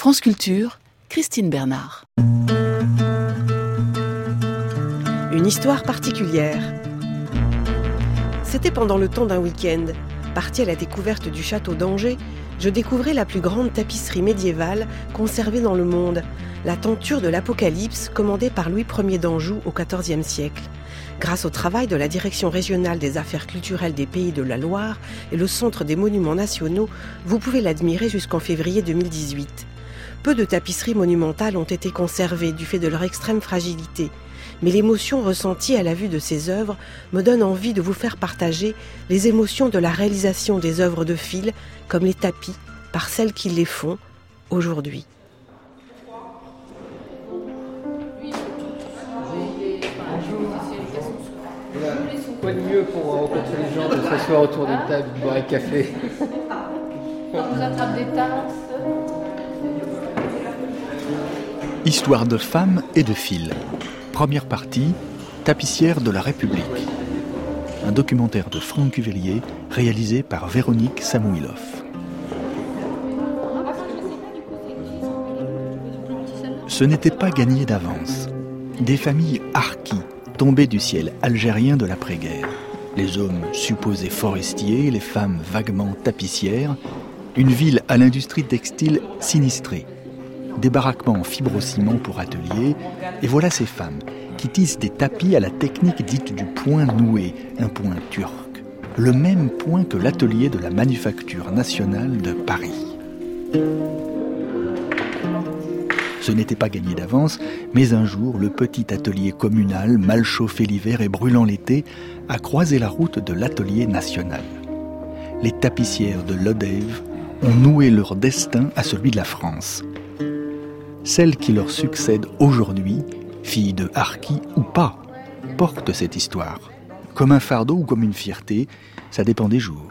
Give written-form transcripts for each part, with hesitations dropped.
France Culture, Christine Bernard. Une histoire particulière. C'était pendant le temps d'un week-end. Parti à la découverte du château d'Angers, je découvrais la plus grande tapisserie médiévale conservée dans le monde, la tenture de l'Apocalypse commandée par Louis Ier d'Anjou au XIVe siècle. Grâce au travail de la Direction régionale des affaires culturelles des Pays de la Loire et le Centre des monuments nationaux, vous pouvez l'admirer jusqu'en février 2018. Peu de tapisseries monumentales ont été conservées du fait de leur extrême fragilité. Mais l'émotion ressentie à la vue de ces œuvres me donne envie de vous faire partager les émotions de la réalisation des œuvres de fil, comme les tapis, par celles qui les font aujourd'hui. Quoi de mieux pour rencontrer les gens, de s'asseoir autour d'une table, de boire un café. On vous attrape des tasses. Histoire de femmes et de fil. Première partie, Tapissière de la République. Un documentaire de Franck Cuvelier réalisé par Véronique Samouilov. Ce n'était pas gagné d'avance. Des familles harkis tombées du ciel algérien de l'après-guerre. Les hommes supposés forestiers, les femmes vaguement tapissières. Une ville à l'industrie textile sinistrée. Des baraquements en fibrociment pour ateliers. Et voilà ces femmes qui tissent des tapis à la technique dite du point noué, un point turc. Le même point que l'atelier de la Manufacture nationale de Paris. Ce n'était pas gagné d'avance, mais un jour, le petit atelier communal, mal chauffé l'hiver et brûlant l'été, a croisé la route de l'atelier national. Les tapissières de Lodève ont noué leur destin à celui de la France. Celles qui leur succèdent aujourd'hui, filles de harkis ou pas, portent cette histoire. Comme un fardeau ou comme une fierté, ça dépend des jours.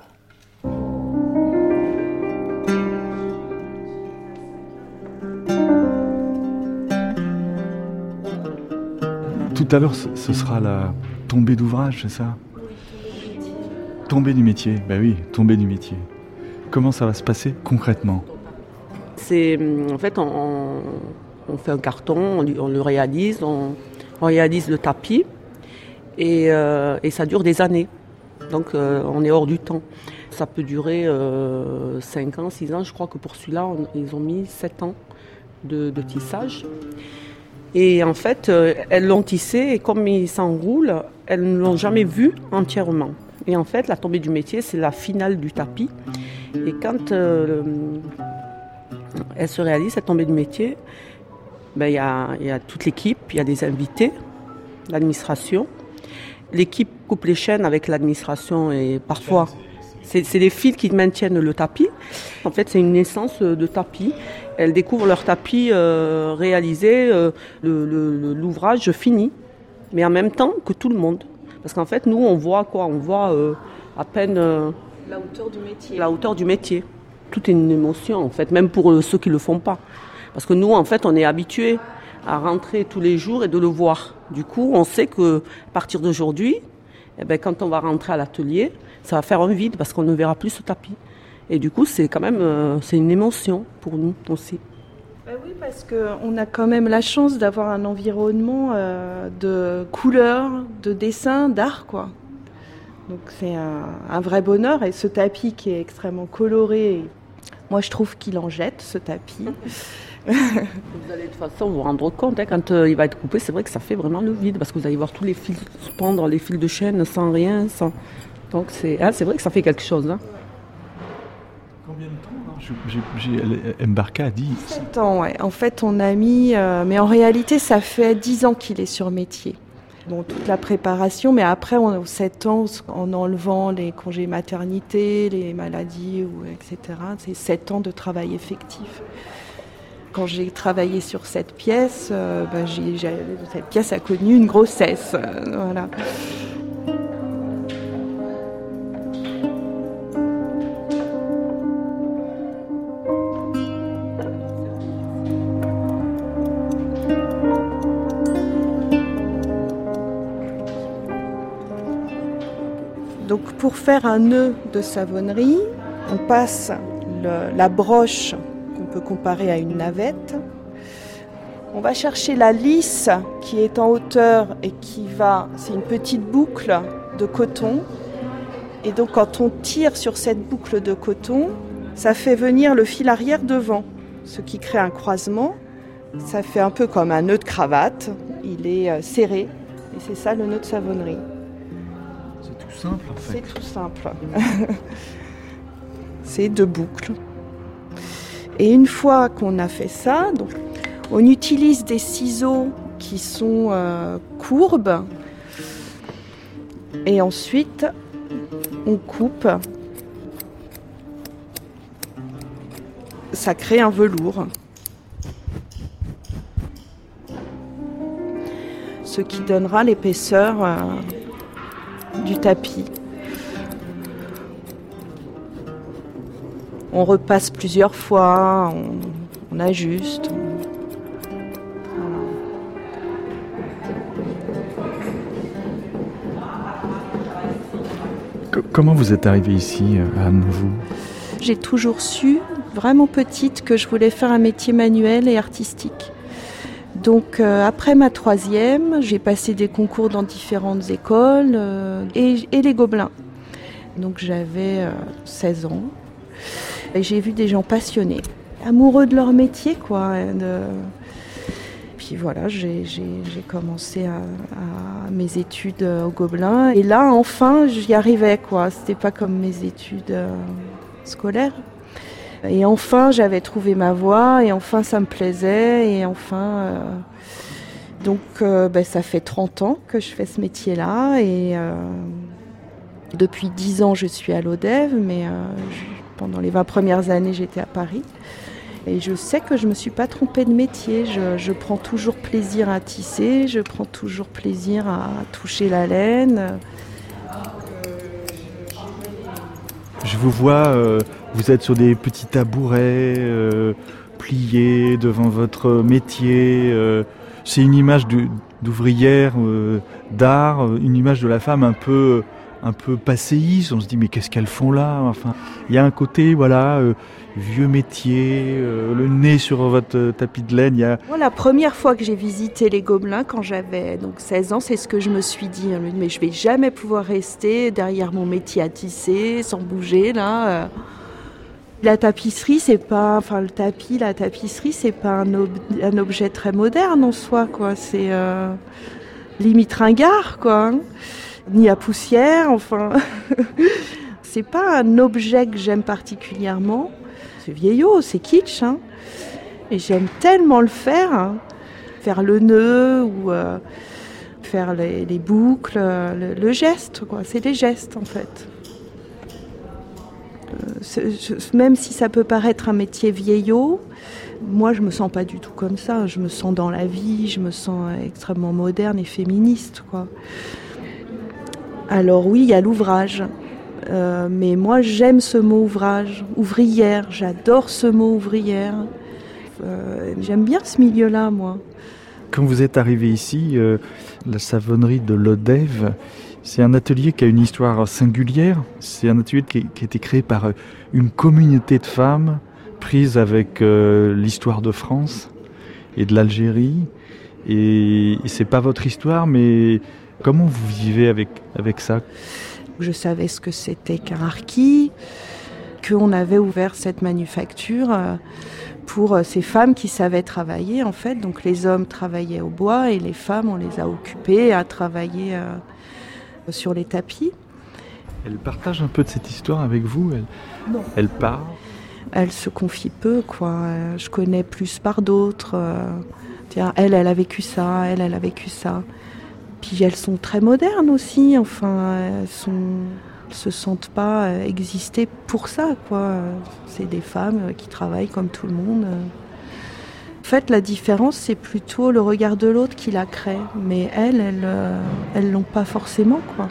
Tout à l'heure, ce sera la tombée d'ouvrage, c'est ça ? Tombée du métier, ben oui, tombée du métier. Comment ça va se passer concrètement ? C'est, en fait, on fait un carton, on le réalise, on réalise le tapis et ça dure des années. Donc on est hors du temps. Ça peut durer 5 ans, 6 ans. Je crois que pour celui-là, ils ont mis 7 ans de tissage. Et en fait, elles l'ont tissé et comme il s'enroule, elles ne l'ont jamais vu entièrement. Et en fait, la tombée du métier, c'est la finale du tapis. Et quand elle se réalise, cette tombée du métier, ben, y a toute l'équipe, il y a des invités, l'administration. L'équipe coupe les chaînes avec l'administration et parfois, c'est les fils qui maintiennent le tapis. En fait, c'est une naissance de tapis. Elles découvrent leur tapis réalisé, l'ouvrage fini, mais en même temps que tout le monde. Parce qu'en fait, nous, on voit quoi ? On voit à peine La hauteur du métier. la hauteur du métier. Tout est une émotion, en fait, même pour ceux qui ne le font pas. Parce que nous, en fait, on est habitués à rentrer tous les jours et de le voir. Du coup, on sait qu'à partir d'aujourd'hui, eh ben, quand on va rentrer à l'atelier, ça va faire un vide parce qu'on ne verra plus ce tapis. Et du coup, c'est quand même c'est une émotion pour nous aussi. Ben oui, parce qu'on a quand même la chance d'avoir un environnement de couleurs, de dessins, d'art, quoi. Donc c'est un vrai bonheur. Et ce tapis qui est extrêmement coloré, moi je trouve qu'il en jette, ce tapis. Vous allez de toute façon vous rendre compte, hein, quand il va être coupé, c'est vrai que ça fait vraiment le vide, parce que vous allez voir tous les fils se pendre, les fils de chaîne sans rien. Donc c'est vrai que ça fait quelque chose. Hein. Combien de temps Mbarka a dit 7 ans, ouais. En fait, on a mis... mais en réalité, ça fait 10 ans qu'il est sur métier. Bon, toute la préparation, mais après, on a 7 ans, en enlevant les congés maternité, les maladies, etc. C'est 7 ans de travail effectif. Quand j'ai travaillé sur cette pièce, cette pièce a connu une grossesse. Voilà. Donc pour faire un nœud de savonnerie, on passe la broche qu'on peut comparer à une navette. On va chercher la lisse qui est en hauteur et c'est une petite boucle de coton. Et donc quand on tire sur cette boucle de coton, ça fait venir le fil arrière devant, ce qui crée un croisement. Ça fait un peu comme un nœud de cravate. Il est serré et c'est ça le nœud de savonnerie. C'est tout simple en fait. C'est tout simple. C'est 2 boucles. Et une fois qu'on a fait ça, donc, on utilise des ciseaux qui sont courbes. Et ensuite, on coupe. Ça crée un velours. Ce qui donnera l'épaisseur du tapis. On repasse plusieurs fois, on ajuste. Comment vous êtes arrivée ici, Anne, vous ? J'ai toujours su, vraiment petite, que je voulais faire un métier manuel et artistique. Donc après ma 3e, j'ai passé des concours dans différentes écoles et les Gobelins. Donc j'avais 16 ans et j'ai vu des gens passionnés, amoureux de leur métier, quoi. Puis voilà, j'ai commencé à mes études au Gobelin. Et là, enfin, j'y arrivais, quoi. C'était pas comme mes études scolaires. Et enfin, j'avais trouvé ma voie, et enfin, ça me plaisait, et enfin... Donc, ça fait 30 ans que je fais ce métier-là, et depuis 10 ans, je suis à l'ODEV, mais pendant les 20 premières années, j'étais à Paris. Et je sais que je ne me suis pas trompée de métier. Je prends toujours plaisir à tisser, je prends toujours plaisir à toucher la laine. Je vous vois, vous êtes sur des petits tabourets pliés devant votre métier. C'est une image d'ouvrière d'art, une image de la femme un peu passéiste. On se dit mais qu'est-ce qu'elles font là ? Enfin, il y a un côté vieux métier, le nez sur votre tapis de laine. La première fois que j'ai visité les Gobelins, quand j'avais donc 16 ans, c'est ce que je me suis dit. Mais je vais jamais pouvoir rester derrière mon métier à tisser, sans bouger là. La tapisserie, c'est pas, le tapis, la tapisserie, c'est pas un objet très moderne en soi, quoi. C'est limite ringard, quoi. Ni à poussière, enfin. C'est pas un objet que j'aime particulièrement. C'est vieillot, c'est kitsch, hein. Et j'aime tellement le faire, hein. Faire le nœud ou faire les boucles, le geste, quoi. C'est les gestes, en fait. Même si ça peut paraître un métier vieillot, moi je me sens pas du tout comme ça. Je me sens dans la vie, je me sens extrêmement moderne et féministe, quoi. Alors oui, il y a l'ouvrage. Mais moi j'aime ce mot ouvrage, ouvrière, j'adore ce mot ouvrière. J'aime bien ce milieu-là, moi. Quand vous êtes arrivé ici, la savonnerie de l'ODEV, c'est un atelier qui a une histoire singulière. C'est un atelier qui a été créé par une communauté de femmes prises avec l'histoire de France et de l'Algérie. Et c'est pas votre histoire, mais comment vous vivez avec ça ? Je savais ce que c'était qu'un harki, qu'on avait ouvert cette manufacture pour ces femmes qui savaient travailler, en fait. Donc les hommes travaillaient au bois et les femmes, on les a occupées à travailler sur les tapis. Elle partage un peu de cette histoire avec vous ? Non. Elle parle ? Elle se confie peu, quoi. Je connais plus par d'autres. Tiens, elle a vécu ça, elle a vécu ça. Puis elles sont très modernes aussi, enfin, elles se sentent pas exister pour ça, quoi. C'est des femmes qui travaillent comme tout le monde. En fait, la différence, c'est plutôt le regard de l'autre qui la crée, mais elles l'ont pas forcément, quoi.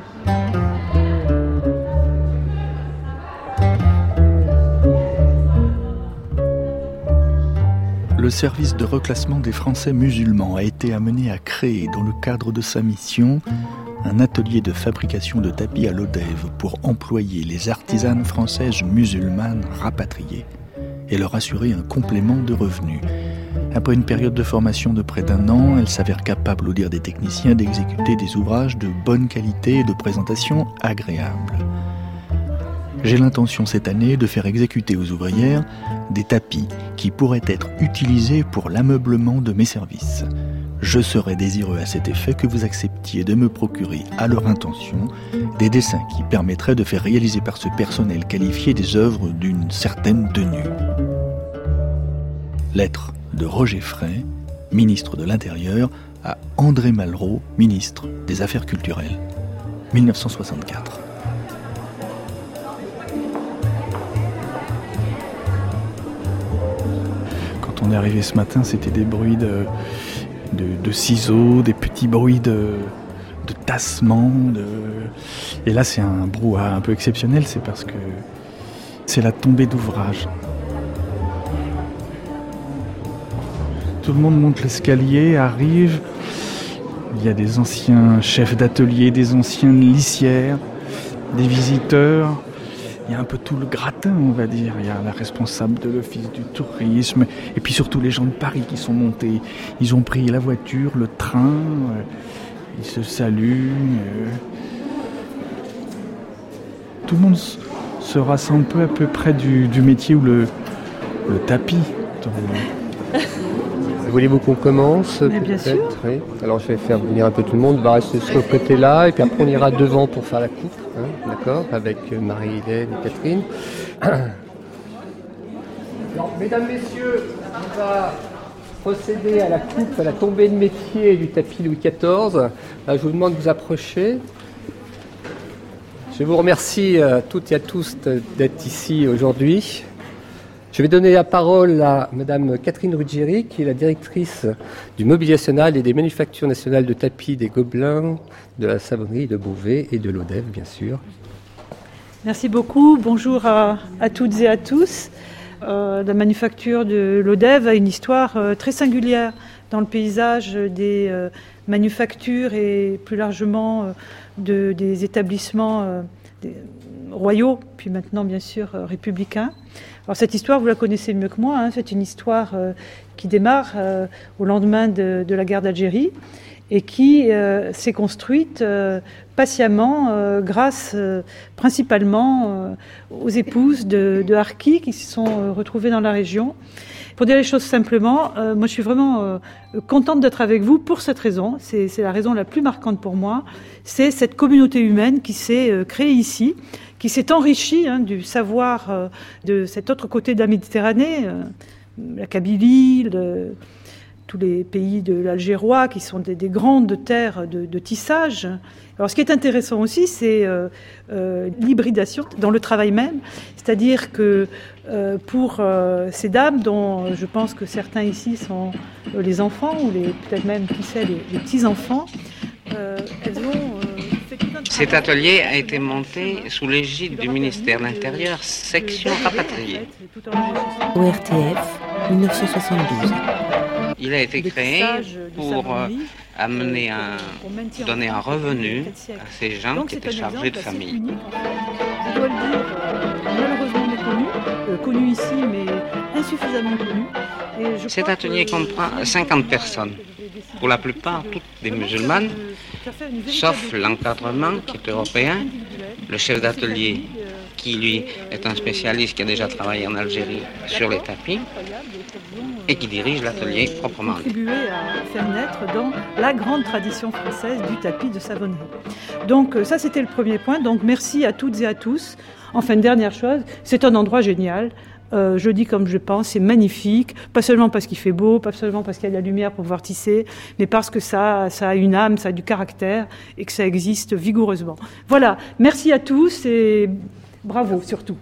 Le service de reclassement des Français musulmans a été amené à créer, dans le cadre de sa mission, un atelier de fabrication de tapis à l'ODEV pour employer les artisanes françaises musulmanes rapatriées. et leur assurer un complément de revenus. Après une période de formation de près d'1 an, elle s'avère capable, au dire des techniciens, d'exécuter des ouvrages de bonne qualité et de présentation agréable. J'ai l'intention cette année de faire exécuter aux ouvrières des tapis qui pourraient être utilisés pour l'ameublement de mes services. Je serais désireux à cet effet que vous acceptiez de me procurer, à leur intention, des dessins qui permettraient de faire réaliser par ce personnel qualifié des œuvres d'une certaine tenue. Lettre de Roger Frey, ministre de l'Intérieur, à André Malraux, ministre des Affaires culturelles. 1964. Quand on est arrivé ce matin, c'était des bruits de ciseaux, des petits bruits de tassement. Et là, c'est un brouhaha un peu exceptionnel, c'est parce que c'est la tombée d'ouvrage. Tout le monde monte l'escalier, arrive. Il y a des anciens chefs d'atelier, des anciennes lissières, des visiteurs. Il y a un peu tout le gratin, on va dire. Il y a la responsable de l'office du tourisme. Et puis surtout les gens de Paris qui sont montés. Ils ont pris la voiture, le train. Ils se saluent. Tout le monde se rassemble peu à peu près du métier où le tapis. Voulez-vous qu'on commence? Mais bien sûr. Oui. Alors je vais faire venir un peu tout le monde, on va rester sur ce côté-là, et puis après on ira devant pour faire la coupe, d'accord, avec Marie-Hélène et Catherine. Alors, mesdames, messieurs, on va procéder à la coupe, à la tombée de métier du tapis Louis XIV. Là, je vous demande de vous approcher. Je vous remercie toutes et à tous d'être ici aujourd'hui. Je vais donner la parole à Madame Catherine Ruggieri, qui est la directrice du Mobilier national et des manufactures nationales de tapis des Gobelins, de la savonnerie de Beauvais et de l'Odève, bien sûr. Merci beaucoup. Bonjour à toutes et à tous. La manufacture de l'Odève a une histoire très singulière dans le paysage des manufactures et plus largement des établissements royaux, puis maintenant bien sûr républicains. Alors cette histoire, vous la connaissez mieux que moi, c'est une histoire qui démarre au lendemain de la guerre d'Algérie et qui s'est construite patiemment grâce principalement aux épouses de harkis qui se sont retrouvées dans la région. Pour dire les choses simplement, moi je suis vraiment contente d'être avec vous pour cette raison. C'est la raison la plus marquante pour moi. C'est cette communauté humaine qui s'est créée ici, qui s'est enrichie du savoir de cet autre côté de la Méditerranée, la Kabylie, tous les pays de l'Algérois qui sont des grandes terres de tissage. Alors ce qui est intéressant aussi, c'est l'hybridation dans le travail même, c'est-à-dire que pour ces dames, dont je pense que certains ici sont les enfants, ou peut-être même, qui sait, les petits-enfants, elles ont fait tout un travail. Cet atelier a été monté sous l'égide du ministère de l'Intérieur, section rapatriée. ORTF, 1972. Il a été créé pour donner un revenu à ces gens qui étaient chargés de famille. Je dois le dire, malheureusement méconnu, connu ici mais insuffisamment connu. Cet atelier comprend 50 personnes, pour la plupart toutes des musulmanes, sauf l'encadrement qui est européen, le chef d'atelier qui lui est un spécialiste qui a déjà travaillé en Algérie sur les tapis et qui dirige l'atelier proprement dit. Contribuer à faire naître dans la grande tradition française du tapis de savonnerie. Donc ça c'était le premier point, donc merci à toutes et à tous. Enfin, une dernière chose, c'est un endroit génial. Je dis comme je pense, c'est magnifique, pas seulement parce qu'il fait beau, pas seulement parce qu'il y a de la lumière pour pouvoir tisser, mais parce que ça a une âme, ça a du caractère et que ça existe vigoureusement. Voilà, merci à tous et bravo surtout.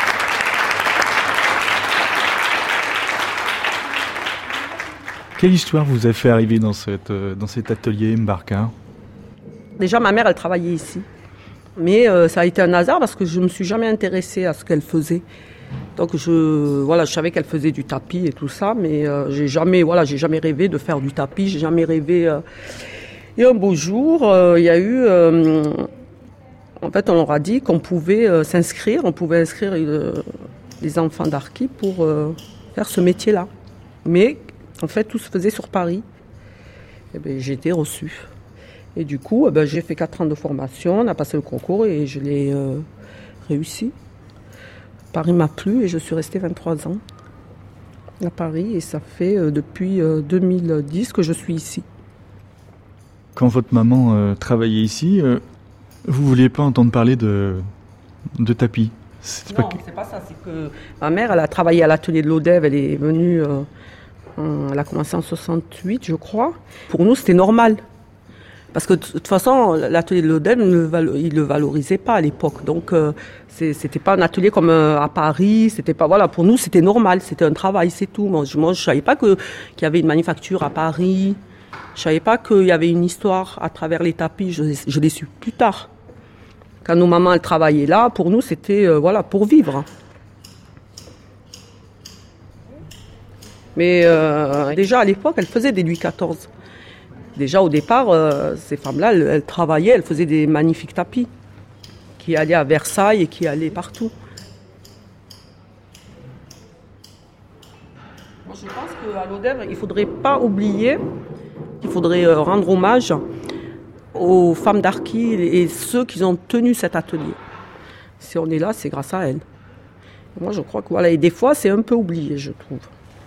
Quelle histoire vous a fait arriver dans cet atelier Mbarka? Déjà, ma mère, elle travaillait ici. Mais ça a été un hasard parce que je ne me suis jamais intéressée à ce qu'elle faisait. Donc je savais qu'elle faisait du tapis et tout ça, mais j'ai jamais rêvé de faire du tapis, j'ai jamais rêvé. Et un beau jour, il y a eu, en fait, on leur a dit qu'on pouvait s'inscrire, on pouvait inscrire les enfants d'Arki pour faire ce métier-là. Mais en fait, tout se faisait sur Paris. Et bien, j'ai été reçue. Et du coup, j'ai fait 4 ans de formation, on a passé le concours et je l'ai réussi. Paris m'a plu et je suis restée 23 ans à Paris et ça fait depuis 2010 que je suis ici. Quand votre maman travaillait ici, vous ne vouliez pas entendre parler de tapis? C'est pas ça, c'est que ma mère, elle a travaillé à l'atelier de l'ODEV, elle est venue, elle a commencé en 68, je crois. Pour nous, c'était normal. Parce que de toute façon, l'atelier de l'ODEV, il ne le valorisait pas à l'époque. Donc, c'était pas un atelier comme à Paris. C'était pas, voilà, pour nous, c'était normal. C'était un travail, c'est tout. Moi, je savais pas qu'il y avait une manufacture à Paris. Je savais pas qu'il y avait une histoire à travers les tapis. Je l'ai su plus tard. Quand nos mamans elles travaillaient là, pour nous, c'était pour vivre. Mais déjà, à l'époque, elles faisaient des Louis XIV. Déjà, au départ, ces femmes-là, elles travaillaient, elles faisaient des magnifiques tapis qui allaient à Versailles et qui allaient partout. Moi, je pense qu'à l'ODEV, il ne faudrait pas oublier, il faudrait rendre hommage aux femmes d'Arki et ceux qui ont tenu cet atelier. Si on est là, c'est grâce à elles. Moi, je crois que voilà, et des fois, c'est un peu oublié, je trouve.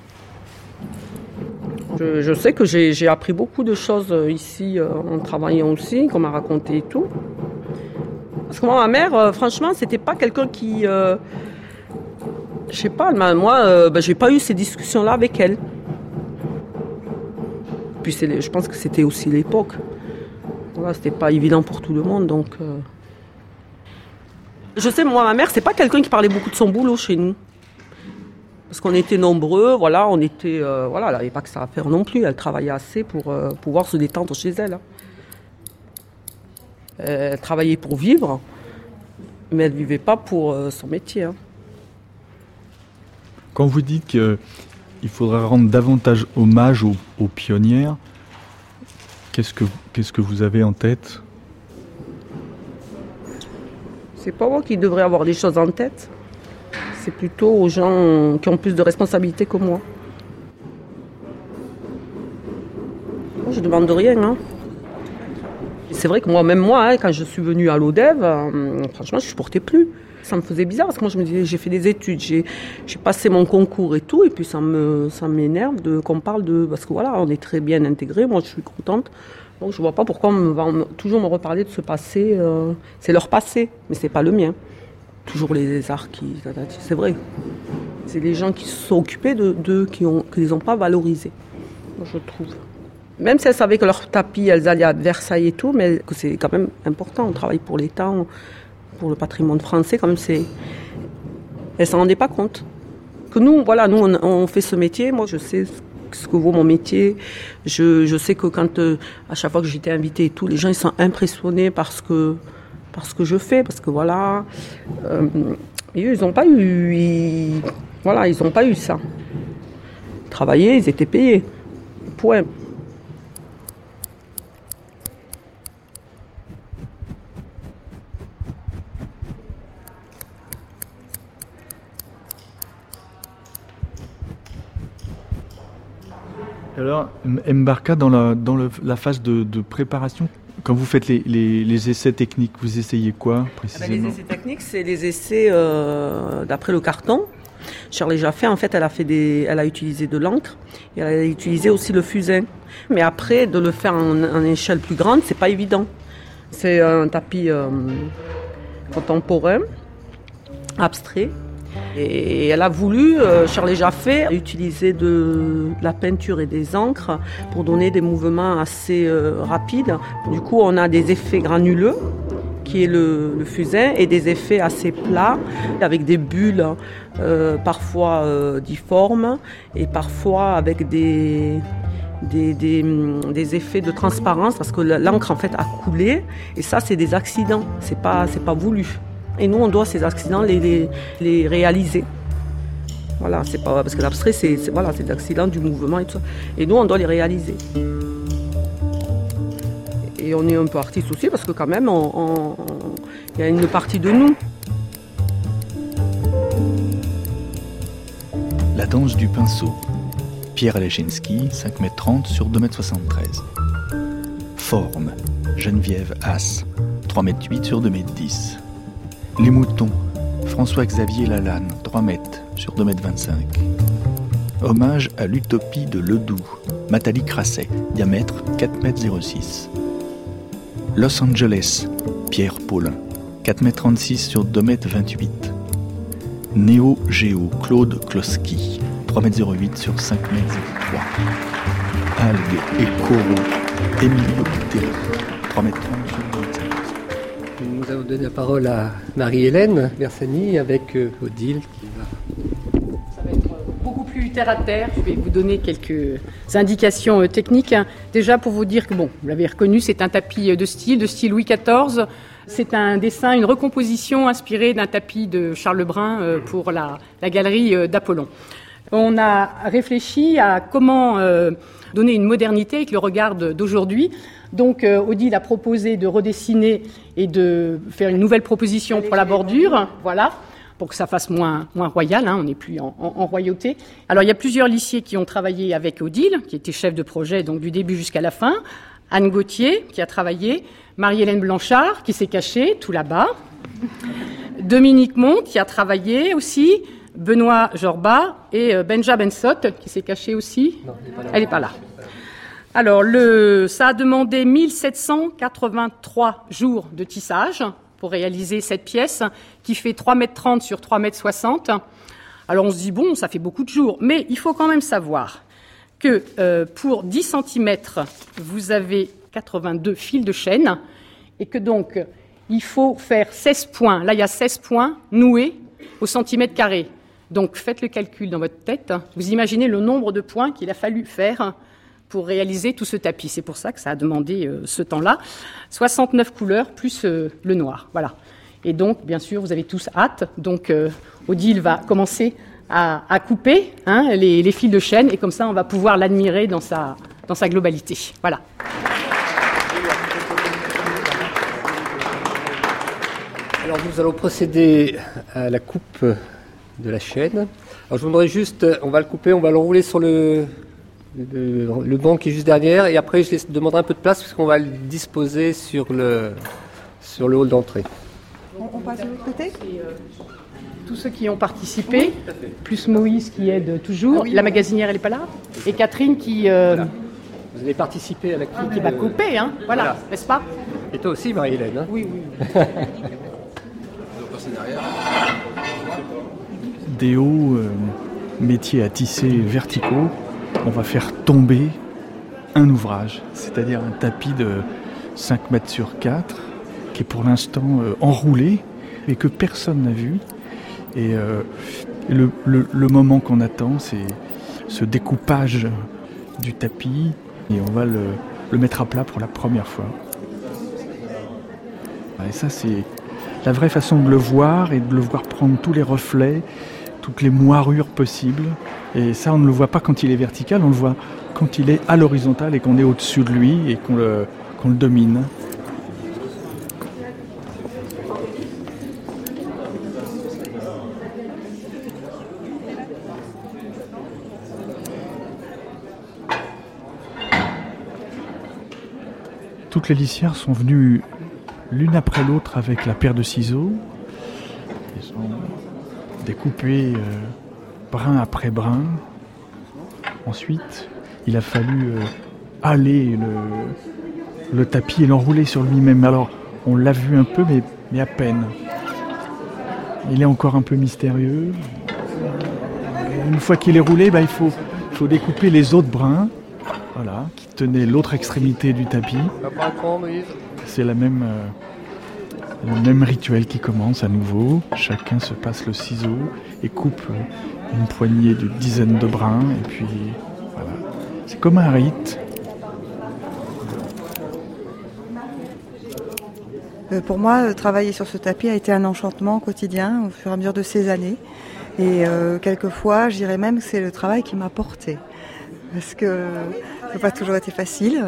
Je sais que j'ai appris beaucoup de choses ici en travaillant aussi, qu'on m'a raconté et tout. Parce que moi, ma mère, franchement, c'était pas quelqu'un qui... je sais pas, moi, j'ai pas eu ces discussions-là avec elle. Puis je pense que c'était aussi l'époque. Voilà, c'était pas évident pour tout le monde, donc... Je sais, moi, ma mère, c'est pas quelqu'un qui parlait beaucoup de son boulot chez nous. Parce qu'on était nombreux, voilà, elle n'avait pas que ça à faire non plus. Elle travaillait assez pour pouvoir se détendre chez elle. Hein. Elle travaillait pour vivre, mais elle ne vivait pas pour son métier. Hein. Quand vous dites qu'il faudra rendre davantage hommage aux pionnières, qu'est-ce que vous avez en tête? C'est pas moi qui devrais avoir des choses en tête. C'est plutôt aux gens qui ont plus de responsabilités que moi. Moi, je ne demande rien. Hein. C'est vrai que même moi, quand je suis venue à l'ODEV, franchement, je ne supportais plus. Ça me faisait bizarre parce que moi, je me disais, j'ai fait des études, j'ai passé mon concours et tout, et puis ça m'énerve qu'on parle de... Parce que voilà, on est très bien intégrés, moi, je suis contente. Donc, je ne vois pas pourquoi on va toujours me reparler de ce passé. C'est leur passé, mais ce n'est pas le mien. Toujours les arts c'est vrai. C'est les gens qui se sont occupés d'eux, qui les ont pas valorisés, je trouve. Même si elles savaient que leurs tapis, elles allaient à Versailles et tout, mais que c'est quand même important. On travaille pour l'État, pour le patrimoine français, quand même, elles s'en rendaient pas compte. Que nous, voilà, on fait ce métier. Moi, je sais ce que vaut mon métier. Je sais que quand, à chaque fois que j'étais invitée et tout, les gens, ils sont impressionnés parce que je fais, parce que voilà, et eux, ils n'ont pas eu, ils n'ont pas eu ça. Ils travaillaient, ils étaient payés. Point. Alors, Mbarka, dans la phase de préparation, quand vous faites les essais techniques, vous essayez quoi précisément? Les essais techniques, c'est les essais d'après le carton. Shirley Jaffé, en fait, elle a utilisé de l'encre et elle a utilisé aussi le fusain. Mais après, de le faire en échelle plus grande, c'est pas évident. C'est un tapis contemporain, abstrait. Et elle a voulu, Shirley Jaffé, utiliser de la peinture et des encres pour donner des mouvements assez rapides. Du coup, on a des effets granuleux, qui est le fusain, et des effets assez plats, avec des bulles parfois difformes, et parfois avec des effets de transparence, parce que l'encre en fait a coulé, et ça c'est des accidents, c'est pas voulu. Et nous, on doit ces accidents les réaliser. Voilà, c'est pas parce que l'abstrait, c'est des accidents du mouvement et tout ça. Et nous, on doit les réaliser. Et on est un peu artiste aussi parce que quand même, il y a une partie de nous. La danse du pinceau. Pierre Alechinsky, 5,30 m sur 2,73 m. Forme. Geneviève Haas, 3,8 m sur 2,10 m. Les moutons. François-Xavier Lalanne, 3 m sur 2,25 m. Hommage à l'utopie de Ledoux. Nathalie Crasset, diamètre 4,06 m. Los Angeles. Pierre Paulin, 4,36 m sur 2,28 m. Néo Géo, Claude Kloski, 3,08 m sur 5,03 m. Algues et coraux, Émilio Terry, 3,30 m sur 2,25 m. Nous allons donner la parole à Marie-Hélène Bersani avec Odile qui va... Ça va être beaucoup plus terre à terre. Je vais vous donner quelques indications techniques. Déjà pour vous dire que, bon, vous l'avez reconnu, c'est un tapis de style Louis XIV. C'est un dessin, une recomposition inspirée d'un tapis de Charles Lebrun pour la galerie d'Apollon. On a réfléchi à comment donner une modernité avec le regard d'aujourd'hui. Donc Odile a proposé de redessiner et de faire une nouvelle proposition pour la bordure, voilà, pour que ça fasse moins royal, on n'est plus en royauté. Alors il y a plusieurs lissiers qui ont travaillé avec Odile, qui était chef de projet donc du début jusqu'à la fin. Anne Gauthier, qui a travaillé, Marie-Hélène Blanchard, qui s'est cachée tout là-bas, Dominique Montt, qui a travaillé aussi, Benoît Jorba et Benja Bensot, qui s'est caché aussi. Non, elle n'est pas là. Alors, ça a demandé 1783 jours de tissage pour réaliser cette pièce, qui fait 3,30 m sur 3,60 m. Alors, on se dit, bon, ça fait beaucoup de jours, mais il faut quand même savoir que pour 10 cm, vous avez 82 fils de chaîne et que donc, il faut faire 16 points. Là, il y a 16 points noués au centimètre carré. Donc, faites le calcul dans votre tête. Vous imaginez le nombre de points qu'il a fallu faire pour réaliser tout ce tapis. C'est pour ça que ça a demandé ce temps-là. 69 couleurs plus le noir. Voilà. Et donc, bien sûr, vous avez tous hâte. Donc, Odile va commencer à couper les fils de chaîne et comme ça on va pouvoir l'admirer dans sa globalité. Voilà. Alors nous allons procéder à la coupe de la chaîne. Alors je vous demanderai juste, on va le couper, on va l'enrouler sur le banc qui est juste derrière et après je demanderai un peu de place parce qu'on va le disposer sur le hall d'entrée. On passe de l'autre côté ? Tous ceux qui ont participé, plus Moïse qui aide toujours, la magasinière elle n'est pas là, et Catherine qui... Voilà. Vous avez participé à la coupe. Qui va couper, voilà, n'est-ce pas ? Et toi aussi Marie-Hélène. Oui. Des hauts métiers à tisser verticaux, on va faire tomber un ouvrage, c'est-à-dire un tapis de 5 mètres sur 4, qui est pour l'instant enroulé et que personne n'a vu. Et le moment qu'on attend, c'est ce découpage du tapis et on va le mettre à plat pour la première fois. Et ça, c'est la vraie façon de le voir et de le voir prendre tous les reflets, toutes les moirures possibles. Et ça, on ne le voit pas quand il est vertical, on le voit quand il est à l'horizontale et qu'on est au-dessus de lui et qu'on le domine. Toutes les lissières sont venues l'une après l'autre avec la paire de ciseaux. Ils ont découpé brin après brin. Ensuite, il a fallu haler le tapis et l'enrouler sur lui-même. Alors, on l'a vu un peu, mais à peine. Il est encore un peu mystérieux. Une fois qu'il est roulé, il faut découper les autres brins. Voilà, qui tenait l'autre extrémité du tapis. C'est le même rituel qui commence à nouveau. Chacun se passe le ciseau et coupe une poignée de dizaines de brins. Et puis, voilà. C'est comme un rite. Pour moi, travailler sur ce tapis a été un enchantement quotidien au fur et à mesure de ces années. Et quelquefois, je dirais même que c'est le travail qui m'a portée. Parce que ça n'a pas toujours été facile.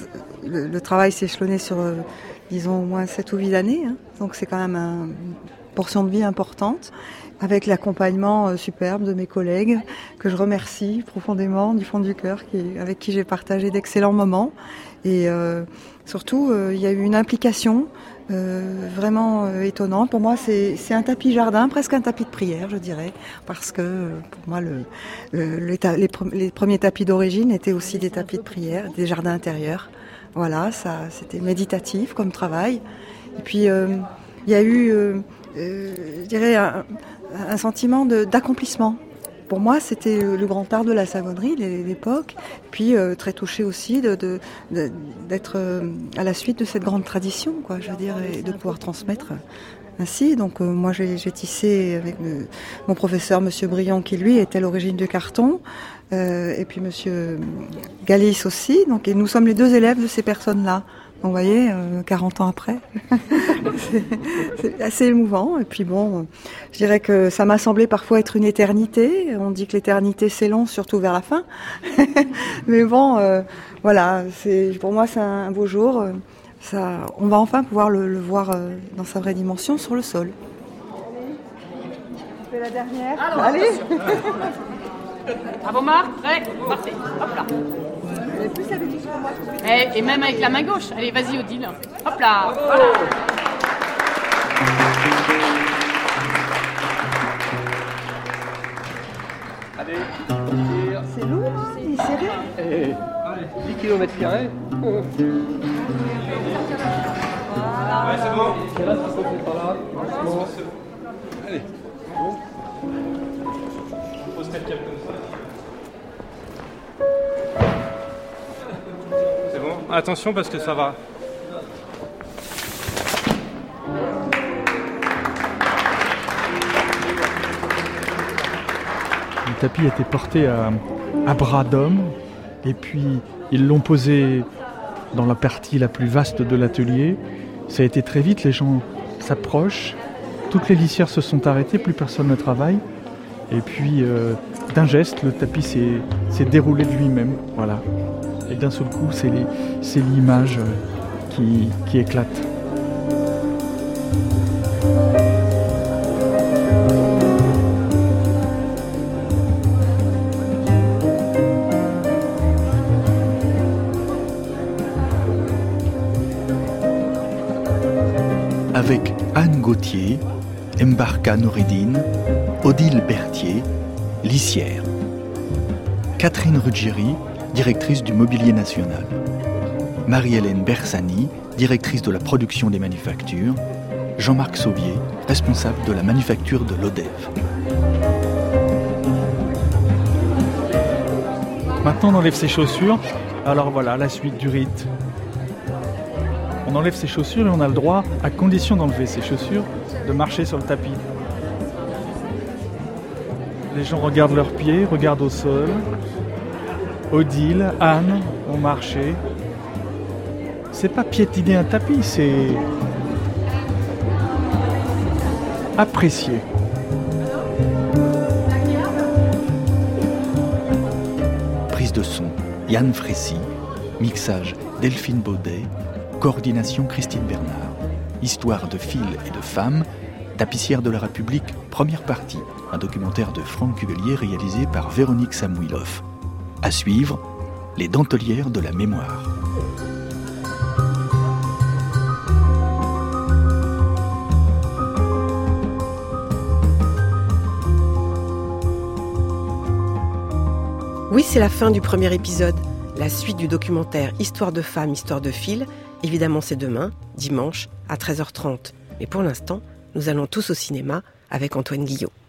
Le travail s'est échelonné sur, disons, au moins 7 ou 8 années. Donc c'est quand même portion de vie importante, avec l'accompagnement superbe de mes collègues, que je remercie profondément du fond du cœur, avec qui j'ai partagé d'excellents moments. Et surtout, il y a eu une implication vraiment étonnante. Pour moi, c'est un tapis jardin, presque un tapis de prière, je dirais, parce que pour moi, les premiers tapis d'origine étaient aussi des tapis de prière, des jardins intérieurs. Voilà, ça, c'était méditatif comme travail. Et puis, il y a eu, je dirais, un sentiment d'accomplissement. Pour moi, c'était le grand art de la savonnerie, l'époque. Puis très touchée aussi d'être à la suite de cette grande tradition, quoi, je veux dire, et de pouvoir transmettre ainsi. Donc moi, j'ai tissé avec mon professeur, Monsieur Briand, qui lui était à l'origine du carton, et puis Monsieur Galis aussi. Donc, et nous sommes les 2 élèves de ces personnes-là. Donc, vous voyez, 40 ans après, c'est assez émouvant. Et puis bon, je dirais que ça m'a semblé parfois être une éternité. On dit que l'éternité c'est long, surtout vers la fin. Mais bon, voilà, pour moi c'est un beau jour. On va enfin pouvoir le voir dans sa vraie dimension sur le sol. On fait la dernière. Alors, allez. Bravo Marc, prêt, partez. Hop là. Et même avec la main gauche. Allez, vas-y Odile. Hop là. Voilà. Allez, c'est lourd, hein, il est serré. 10 km². Ouais, c'est bon. C'est là, ça se par là. Allez. Pose tel câble comme ça. C'est bon. Attention parce que ça va. Le tapis a été porté à bras d'homme et puis ils l'ont posé dans la partie la plus vaste de l'atelier. Ça a été très vite, les gens s'approchent, toutes les lissières se sont arrêtées, plus personne ne travaille. Et puis d'un geste, le tapis s'est déroulé de lui-même. Voilà. Et d'un seul coup, c'est l'image qui éclate. Avec Anne Gauthier, Mbarka Noureddine, Odile Berthier, lissière. Catherine Ruggieri, directrice du Mobilier National. Marie-Hélène Bersani, directrice de la production des manufactures. Jean-Marc Sauvier, responsable de la manufacture de l'ODEV. Maintenant, on enlève ses chaussures. Alors voilà, la suite du rite. On enlève ses chaussures et on a le droit, à condition d'enlever ses chaussures, de marcher sur le tapis. Les gens regardent leurs pieds, regardent au sol. Odile, Anne ont marché. C'est pas piétiner un tapis, c'est apprécier. Prise de son, Yann Frécy. Mixage, Delphine Baudet. Coordination, Christine Bernard. Histoire de fils et de femmes. Tapissière de la République, première partie. Un documentaire de Franck Cuvelier réalisé par Véronique Samouilov. À suivre, les dentelières de la mémoire. Oui, c'est la fin du premier épisode. La suite du documentaire Histoire de femmes, histoire de fils, évidemment c'est demain, dimanche, à 13h30. Mais pour l'instant, nous allons tous au cinéma avec Antoine Guillot.